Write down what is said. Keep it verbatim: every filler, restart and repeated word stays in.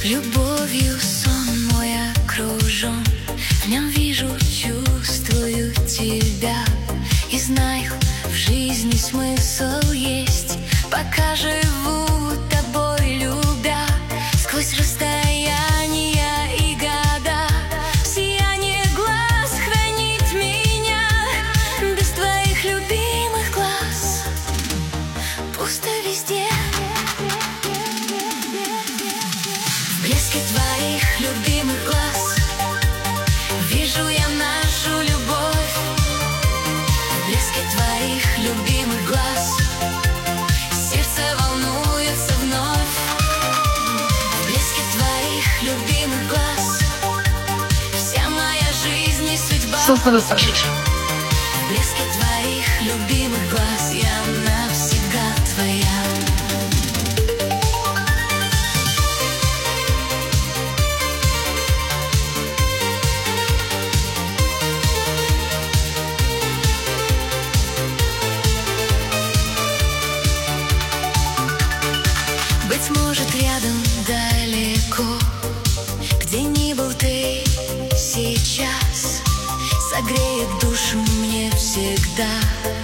Любовью сон мой окружен, в нем вижу, чувствую тебя. И знаю, в жизни смысл есть, пока живу тобой любя. Сквозь расстояния и года сияние глаз хранит меня. Без твоих любимых глаз пусто везде. В блеске твоих любимых глаз вижу я нашу любовь. В блеске твоих любимых глаз сердце волнуется вновь. В блеске твоих любимых глаз вся моя жизнь и судьба. В блеске твоих любимых глаз я навсегда твоя. Быть может, рядом, далеко, где ни был ты сейчас, согреет душу мне всегда.